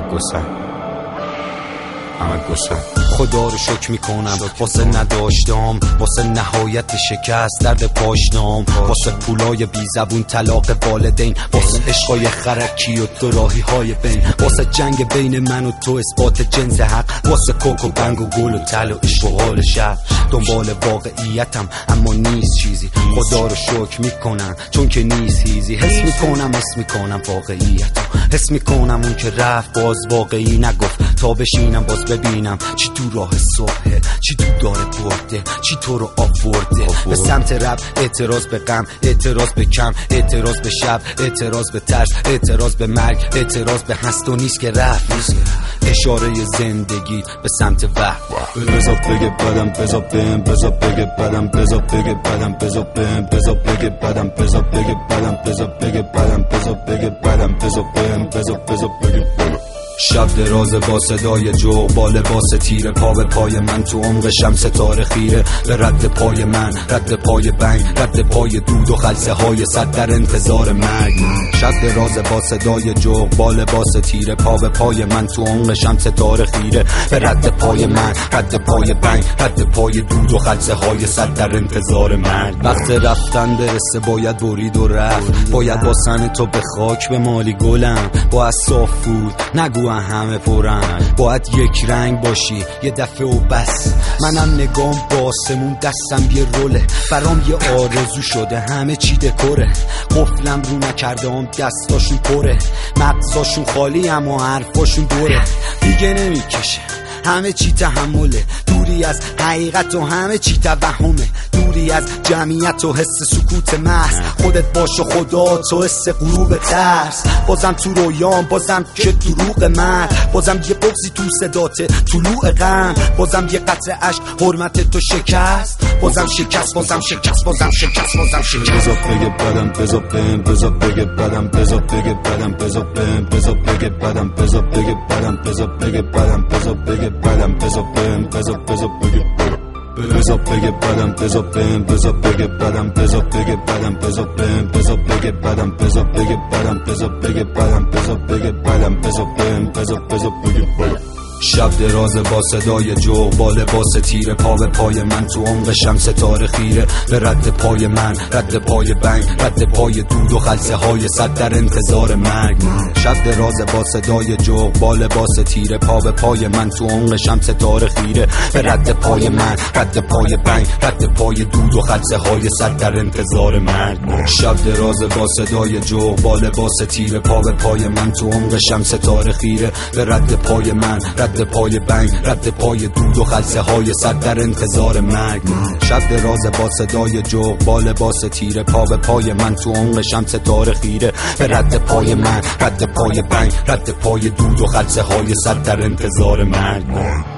گسن خدا رو شکر میکنم واسه نداشتم، واسه نهایت شکست درد پاشنام، واسه پولای بی زبون طلاق والدین، واسه عشقای خرکی و دوراهی های بین، واسه جنگ بین من و تو اثبات جنس حق، واسه کوک و بنگ و گل و تل و عشق و حال شهر. دنبال واقعیتم اما نیست چیزی، خدا رو شکر میکنم چون که نیست هیزی. حس میکنم واقعیتم، حس میکنم اون که رفت باز واقعی نگفت، تا بشینم باز ببینم چی تو راه صبحه، چی تو داره برده، چی تو رو آورده به سمت رب. اعتراض به غم، اعتراض به کم، اعتراض به شب، اعتراض به ترس، اعتراض به مرگ، اعتراض به هست و نیست که رفت. اشاره زندگی به سمت وحدت. بذار بگه بدم، بذار بهم، بذار بگه بدم، بذار بگه بدم، بذار بهم، بذار بگه بدم، بذار بگه بدم، بذار بگه بدم، بذار بگه بدم، بذار بهم، بذار بگه بدم. شب دراز با صدای جوق، با لباس تیره، پا به پای من تو عمق شمس ستاره خیره، به رد پای من، رد پای بنگ، رد پای دود و خلسه های صد در انتظار مرگ. شب دراز با صدای جوق، با لباس تیره، پا به پای من تو عمق شمس ستاره خیره، به رد پای من، رد پای بنگ، رد پای دود و خلسه های صد در انتظار مرگ. وقت رفتن برسه باید برید و رفت، باید واسن تو به خاک به مالی گلم، باید صاف بود نگو همه پرن، باید یک رنگ باشی یه دفعه و بس. منم نگام باسمون دستم یه روله، برام یه آرزو شده همه چی دکوره، قفلم رو نکردم دستاشون پره، مغزاشون خالی اما حرفاشون دوره. دیگه نمیکشه همه چی تحمله، دوری از حقیقت و همه چی توهمه، دوری از جمعیت و حس سکوت محض، خودت باش و خدا تو حس غروب ترس. بازم تو رویام، بازم که دروغ من، بازم یه بغضی تو صدات طلوع غم، بازم یه قطره عشق حرمت تو شکست، بازم شکست، بازم شکست، بازم شکست، بازم شکست. بذار بگه بدم، بذار بهم، بذار بگه بدم، بذار بگه بدم، بذار بهم، بذار بگه بدم، بذار بگه بدم، بذار بگه بدم، بذار بگه بدم، بذار بهم، بذار بگه بدم. بذار بگه بدم، بذار بهم، بذار بگه بدم، بذار بگه بدم، بذار بهم، بذار بگه بدم، بذار بگه بدم، بذار بگه بدم، بذار بگه بدم، بذار بهم، بذار بگه بدم. شب دراز با صدای جوق، با لباس تیره، پا به پای من تو عمق شمس ستاره خیره، به رد پای من، رد پای بنگ، رد پای دود و خلسه های صد در انتظار مرگ. شب دراز با صدای جوق، با لباس تیره، پا به پای من تو عمق شمس ستاره خیره، به رد پای من، رد پای بنگ، رد پای دود و خلسه های صد در انتظار مرگ. شب دراز با صدای جوق، با لباس تیره، پا به پای من تو عمق شمس ستاره خیره، به رد پای من، رد پای بنگ، رد پای دود و خلسه های صد در انتظار مرگ. شب دراز با صدای جوق، با لباس تیره، پا به پای من تو عمق شمس ستاره خیره، به رد پای من، رد پای بنگ، رد پای دود و خلسه های صد در انتظار مرگ.